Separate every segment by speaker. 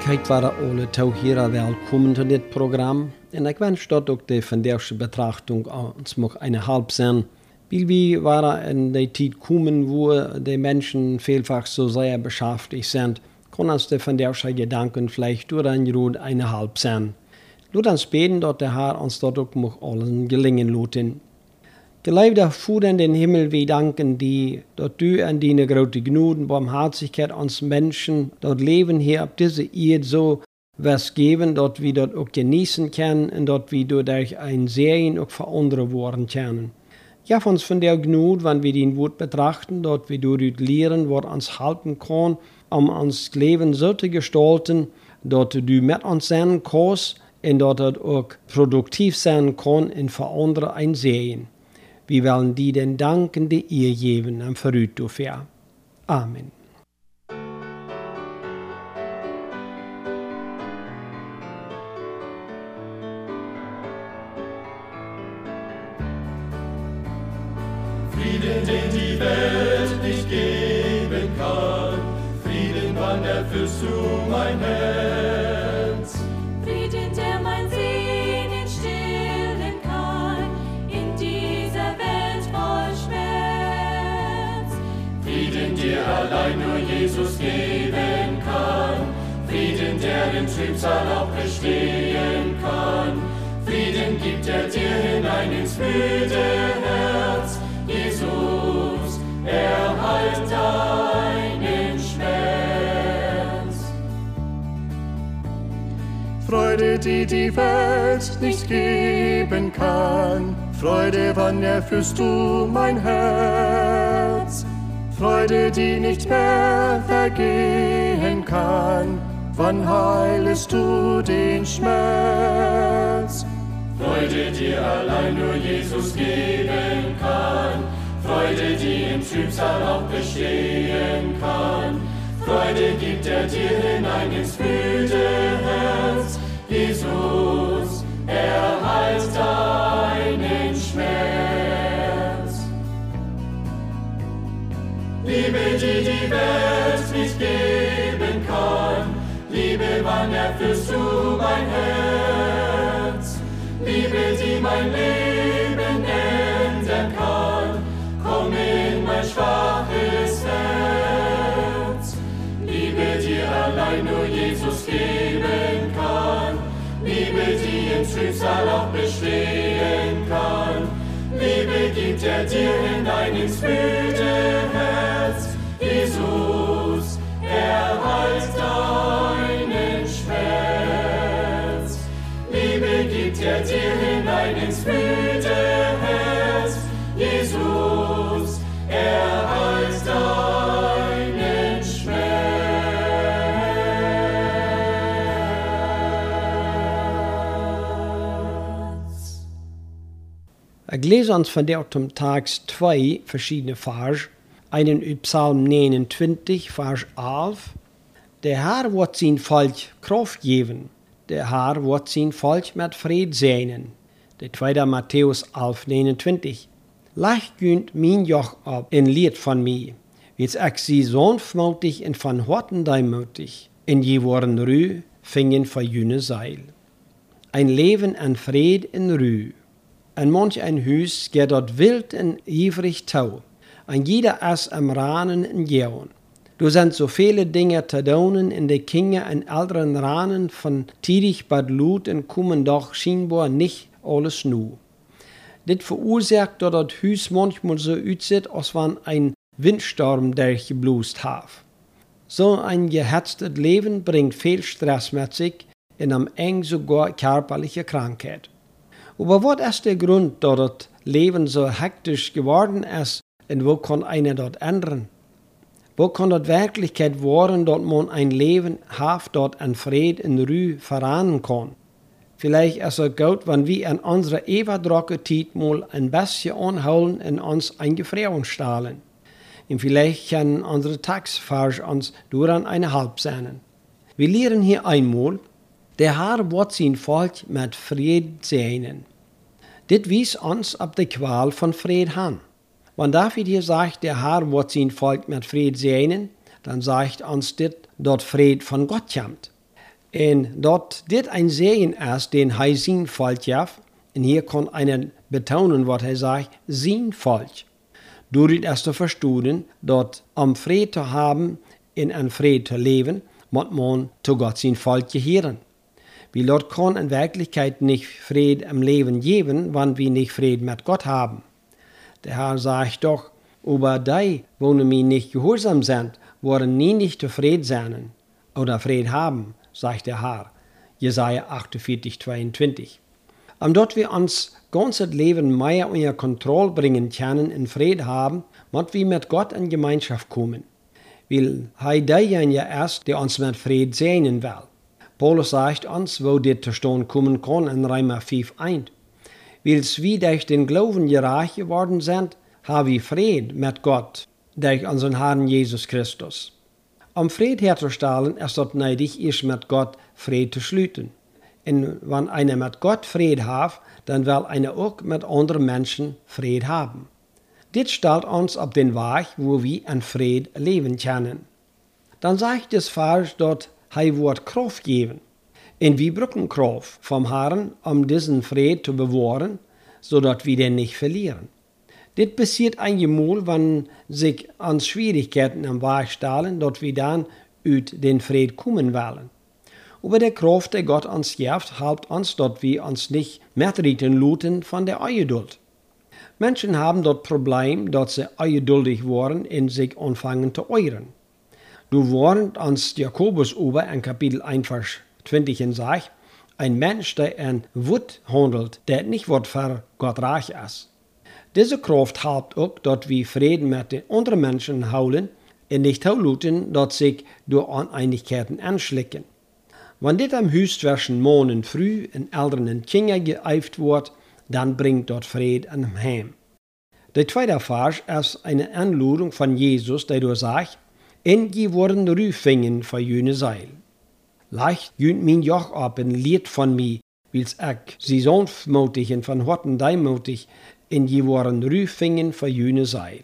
Speaker 1: Kijk waren alle touwheren welkom in dit programma. En ik wens dat ook de vandaagse betrachting ons mag een halb zijn. Weil wir waren in die tijd komen wo die Menschen vielfach so sehr beschäftigt sind, kann uns die vandaagse Gedanken vielleicht durch ein Rot eine halb sein. Laat uns beten, dass der Herr uns dort auch mag allen gelingen lassen. Geliebter Vater in den Himmel, wir danken dir, dass du an deine große Gnade, Barmherzigkeit uns Menschen dort leben hier auf dieser Erde so was geben, dass wir dort auch genießen können und dass wir durch ein Sehen auch verändert worden können. Ja, uns von der Gnade, wenn wir den Wort betrachten, dass wir dort lernen, was uns helfen kann, uns Leben so zu gestalten, dass du mit uns sein kannst und dass es auch produktiv sein kann und verändern ein Sehen. Wir wollen dir den Danken, die ihr geben, und für dafür. Amen.
Speaker 2: Frieden, den die Welt nicht geben kann, Frieden, wann erfüllst du mein Herz.
Speaker 3: Frieden, der mein Sehnen stillen kann, in dieser Welt voll Schmerz.
Speaker 2: Frieden, der allein nur Jesus geben kann, Frieden, der im Trübsal auch bestehen kann. Frieden gibt er dir hinein ins müde Herz. Jesus, erhalt deinen Schmerz.
Speaker 4: Freude, die die Welt nicht geben kann, Freude, wann erfüllst du mein Herz. Freude, die nicht mehr vergehen kann, wann heilest du den Schmerz.
Speaker 2: Freude, die allein nur Jesus geben kann, Freude, die im Trübsal auch bestehen kann. Freude gibt er dir hinein ins müde Herz. Jesus, erhalt deinen Schmerz. Liebe, die die Welt nicht geben kann, Liebe, wann erfüllst du mein Herz. Liebe, die mein Leben ändern kann, komm in mein schwaches Herz. Liebe, die allein nur Jesus geben kann, Liebe, die im Trübsal auch bestehen kann. Liebe gibt er dir hinein ins müde Herz. Jesus, erhalt deinen Schmerz. Liebe gibt er dir hinein ins müde Herz. Jesus, erhalt deinen Schmerz.
Speaker 1: Ich lese uns von der zum Tag 2 verschiedene Verse. Einen in Psalm 29, Vers 11. Der Herr wird sein Volk Kraft geben. Der Herr wird sein Volk mit Fried segnen. Der 2. Matthäus 11, 29. Leg günd mein Joch ab in Lied von mir. Wies ich sie sanftmütig und von Horten deimütig. In je worden Ruhe fingen für jüne Seil. Ein Leben an Fried in Ruhe. An manch ein Hus geht dort wild und ivrig tau. An jeder ist am Ranen in Jahren. Du sind so viele Dinge zu tun in de Kinge und älteren Ranen von tidig bad Lut und kommen doch scheinbar nicht alles nu. Dit verursacht, dass das Hus manchmal so aussieht, als wenn ein Windsturm durchgeblust hat. So ein gehetztes Leben bringt viel Stress mit sich und am Ende sogar körperliche Krankheit. Aber was ist der Grund, dass das Leben so hektisch geworden ist und wo kann einer das ändern? Wo kann das Wirklichkeit werden, dass man ein Leben hat, das an Frieden und Ruhe verraten kann? Vielleicht ist es gut, wenn wir in unserer ewigdrocken Zeit mal ein bisschen anholen und uns eingefrieren stellen. Und vielleicht können unsere Tagsverse uns durch eine halb sein. Wir lernen hier einmal, der Herr wird sein Volk mit Frieden segnen. Dit wies uns ab der Qual von Frieden an. Wenn David hier sagt, der Herr wird sein Volk mit Frieden segnen, dann sagt uns dit, dass Fried von Gott kommt. En dat dit ein Segen ist, den hij zijn Volk gaf. En hier kann einer betonen, was hij sagt, zijn Volk. Door dit erst te verstehen, dat om vrede te haben en an vrede te leven, moet man zu Gott sein Volk gehören. Wie Gott kann in Wirklichkeit nicht Frieden im Leben geben, wenn wir nicht Frieden mit Gott haben. Der Herr sagt doch, über die, wo mir nicht gehorsam sind, wollen nie nicht zufrieden sein oder Frieden haben, sagt der Herr. Jesaja 48, 22. Omdat wir uns ganzes Leben mehr unter Kontrolle bringen können und Frieden haben, müssen wir mit Gott in Gemeinschaft kommen. Weil derjenige ist, der uns mit Frieden sehnen will. Paulus sagt uns, wo dit zustande kommen kann in Römer 5,1. Weil wir durch den Glauben gerecht geworden sind, haben wir Frieden mit Gott durch unseren Herrn Jesus Christus. Um Frieden herzustellen, ist es nötig, erst mit Gott Frieden zu schließen. Und wenn einer mit Gott Frieden hat, dann will einer auch mit anderen Menschen Frieden haben. Dit stellt uns auf den Weg, wo wir in Frieden leben können. Dann sagt es Vers, dass er wird Kraft geben. Und wir brauchen Kraft vom Herrn, um diesen Frieden zu bewahren, sodass wir den nicht verlieren. Dit passiert einmal, wenn sich uns Schwierigkeiten am Weg stellen, dass wir dann aus den Frieden kommen wollen. Aber der Kraft, die Gott uns gibt, hilft uns, dass wir uns nicht mitreden lassen von der Ungeduld. Menschen haben das Problem, dass sie ungeduldig worden und sich anfangen zu euren. Du warnt uns Jakobus über in Kapitel 1, Vers 20 und sagt, ein Mensch, der in Wut handelt, der nicht wird für Gott reich ist. Diese Kraft hilft auch, dass wir Frieden mit den anderen Menschen holen und nicht zulassen, dass sich durch Uneinigkeiten anschlicken. Wenn dit am Haus zwischen Mann und Frau und Eltern und Kindern geeift wird, dann bringt dort Frieden in Heim. Der zweite Vers ist eine Anleitung von Jesus, der du sagt, en je worden Rüfingen für jene Seil. Leicht jünt mein Joch ab en leert von mir, wils ich sie sanftmutig und von Horten deimotig, en je worden Rüfingen für jene Seil.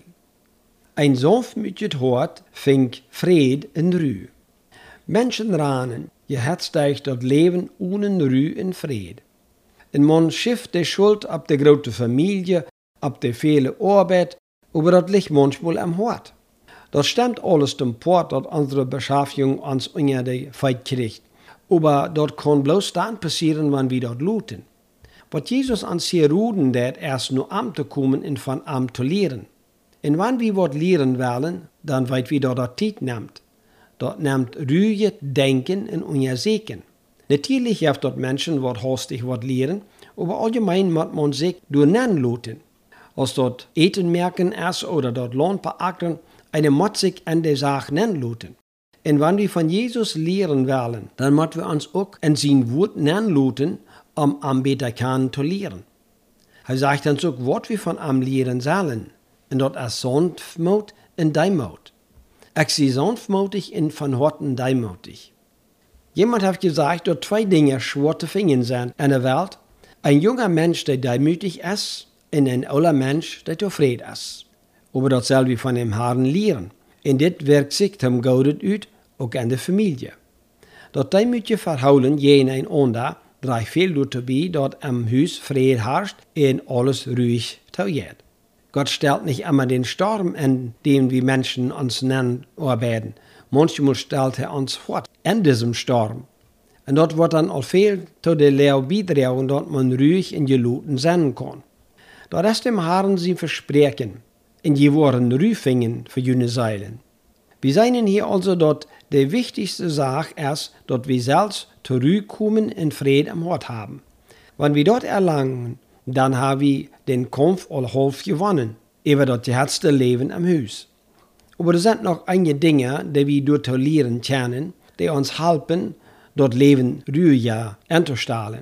Speaker 1: Ein sanftmütiges Hort fängt Fried in Ruhe. Menschen ranen, je herzteich dat Leben ohne Ruhe und Fried. En man schifft die Schuld ab der große Familie, ab der viele Arbeit, aber das liegt manchmal am Hort. Das stimmt alles zum Port, dass unsere Beschaffung uns unter die Feit kriegt. Aber das kann bloß dann passieren, wenn wir dort looten. Was Jesus uns hier ruden, der erst nur am zu kommen und von am zu lehren. Und wenn wir was lehren wollen, dann weit wir dort Zeit nimmt. Dort nimmt Ruhe, Denken in unser Segen. Natürlich heeft dort Menschen wat hastig wat lehren, aber allgemein moet man sich durch nennen lassen. Als dort Eten merken ist oder dort Land beackern, eine moet sich an der Sache nennen lassen. Und wenn wir von Jesus lehren wollen, dann müssen wir uns auch in sein Wort nennen lassen, am beter kann zu lehren. Er sagt uns auch, was wir von ihm lehren sollen. Und dort ist Sanftmut und Deimut. Ich sehe sanftmutig und von Horten deimütig. Jemand hat gesagt, dass zwei Dinge schwer zu finden sind in der Welt. Ein junger Mensch, der deimütig ist, und ein alter Mensch, der zufrieden ist. Aber das soll wir von dem Herrn lehren. Und das wirkt sich zum Guten aus, auch in der Familie. Das deimütige Verhalten jene einander trägt viel dazu bei, dass am Haus Frieden herrscht und alles ruhig zugeht. Gott stellt nicht immer den Sturm, in dem wir Menschen uns nennen, arbeiten. Manchmal stellt er uns fort in diesem Sturm. Und dort wird dann auch viel zu der Lehre beitragen, dass man ruhig in Geluten sein kann. Dort ist dem Herrn sein Versprechen, in die Worten Rüfingen für jene Seilen. Wir sehen hier also, dass die wichtigste Sache ist, dass wir selbst zurückkommen und Frieden am Hort haben. Wenn wir dort erlangen, dann haben wir den Kampf all halb gewonnen, über das letzte Leben am Haus. Aber es sind noch einige Dinge, die wir dort lernen können, die uns helfen, das Leben ruhiger anzustellen.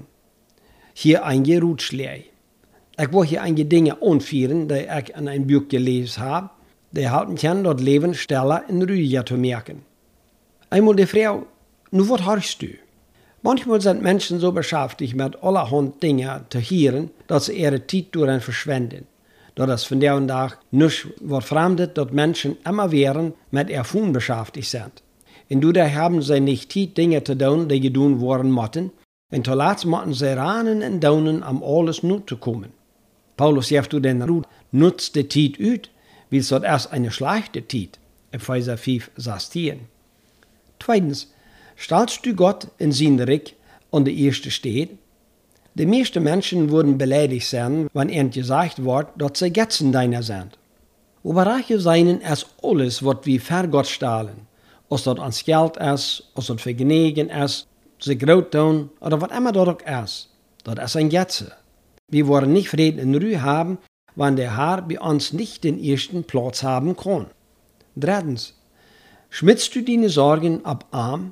Speaker 1: Hier einige Ratschläge. Ich will hier einige Dinge anführen, die ich in einem Buch gelesen habe, die helfen können, das Leben schneller und ruhiger zu merken. Einmal die Frau, nu was hörst du? Manchmal sind Menschen so beschäftigt mit allerhand Dingen zu hören, dass sie ihre Zeit daran verschwenden. Da es von der und Tag nicht wird fremdet, dass Menschen immer während mit ihr Fun beschäftigt sind. En doordat haben sie nicht Zeit, Dinge te doen die gedaan worden mochten. En te laatst mochten sie ranen en daunen om alles nu te komen. Paulus zegt door den Ruud, nutzt de tijd uit, wie es dort erst eine schlechte Zeit. Epheser 5:16. Zweitens, stellst du Gott in sein Reich an der erste steht? Die meisten Menschen würden beleidigt sein, wenn ihnen gesagt wird, dass sie Götzen deiner sind. Überreiche seien es alles, was wir für Gott stahlen. Als das ans Geld ist, als das Vergnügen ist, sie groot tun oder was immer das auch ist. Das ist ein Götze. Wir wollen nicht Frieden und Ruhe haben, wenn der Herr bei uns nicht den ersten Platz haben kann. Drittens, schmiedst du deine Sorgen ab arm?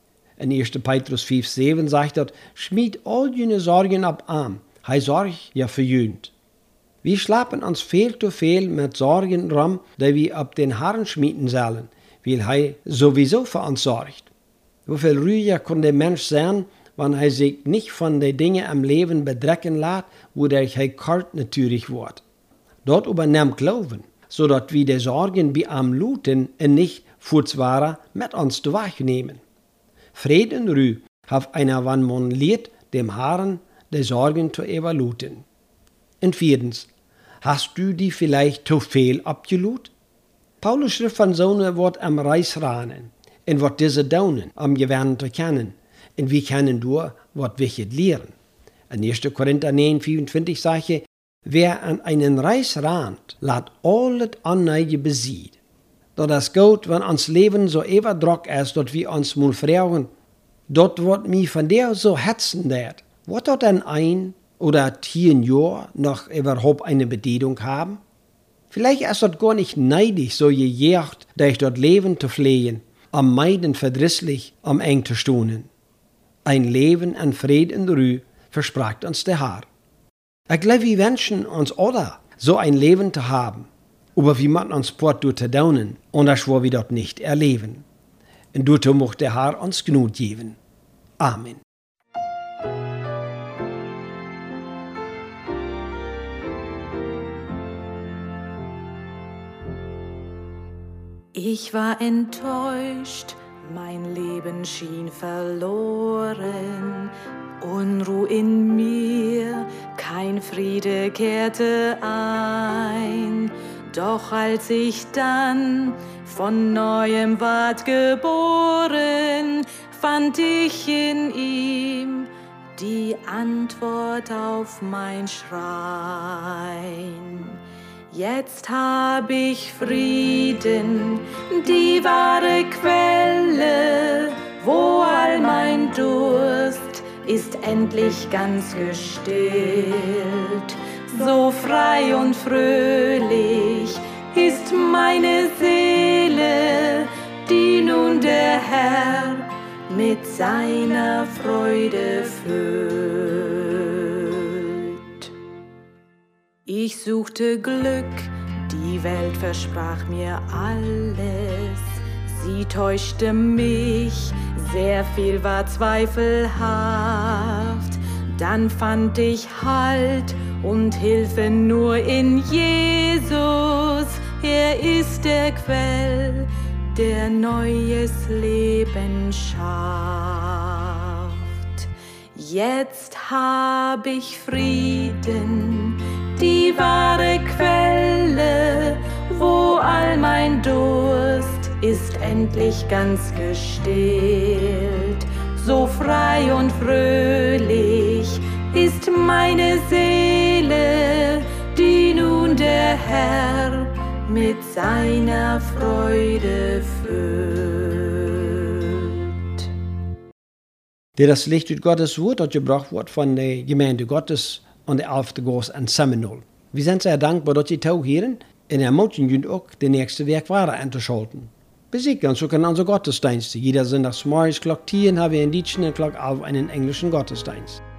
Speaker 1: In 1. Petrus 5:7 sagt dort, schmied all deine Sorgen ab arm, hij sorgt ja für jünd. Wir schlappen uns viel zu viel mit Sorgen rum, die wir ab den Herrn schmieden sollen, weil hij sowieso für uns sorgt. Wie viel ruhiger kann der Mensch sein, wenn er sich nicht von den Dingen im Leben bedrecken lässt, wodurch er kalt natürlich wird. Dort übernimmt Glauben, sodass wir die Sorgen bei am luten und nicht fortzwaren mit uns zu wegnehmen. Friede und Ruhe hat einer, wenn man lehrt, dem Herrn die Sorgen zu überluten. Und viertens, hast du die vielleicht zu viel abgelut? Paulus schrift von so einem Wort am Reisranen, und was diese daunen, am Gewähren zu kennen, und wir können durch, was wir lehren. In 1. Korinther 9:24 sagt er, wer an einen Reis rahnt, lässt alles Anneige besieht. Das ist gut, wenn uns Leben so überdruck ist, dass wir uns mal fragen, dort wird mich von der so hetzen, wird das denn ein oder 10 Jahre noch überhaupt eine Bedeutung haben? Vielleicht ist das gar nicht neidig, so gejagt, durch dort Leben zu flehen, am Meiden verdrisslich, am eng zu stohnen. Ein Leben an Fried und Ruhe verspricht uns der Herr. Ich glaube, wir wünschen uns alle, so ein Leben zu haben. Aber wir machen uns Port durch zu daunen, und das wollen wir dort nicht erleben. Und dort muss der Herr uns Gnut geben. Amen.
Speaker 3: Ich war enttäuscht, mein Leben schien verloren, Unruhe in mir, kein Friede kehrte ein. Doch als ich dann von Neuem ward geboren, fand ich in ihm die Antwort auf mein Schreien. Jetzt hab ich Frieden, die wahre Quelle, wo all mein Durst ist endlich ganz gestillt. So frei und fröhlich ist meine Seele, die nun der Herr mit seiner Freude füllt. Ich suchte Glück, die Welt versprach mir alles. Sie täuschte mich, sehr viel war zweifelhaft. Dann fand ich Halt und Hilfe nur in Jesus. Er ist der Quell, der neues Leben schafft. Jetzt hab ich Frieden, die wahre Quelle, wo all mein Durst ist endlich ganz gestillt. So frei und fröhlich ist meine Seele, die nun der Herr mit seiner Freude füllt.
Speaker 1: Das Licht durch Gottes Wort hat gebracht wird von der Gemeinde Gottes und der 11. Gottes in Seminole. Wir sind sehr dankbar, dass Sie tauchen und ermutigen auch, den nächsten Werk weiter einzuschalten. Besiegen, so können unsere Gottesdienste. Jeder Sonntag morgens Glock 10 haben wir in Deutschen und Glock 11 einen englischen Gottesdienst.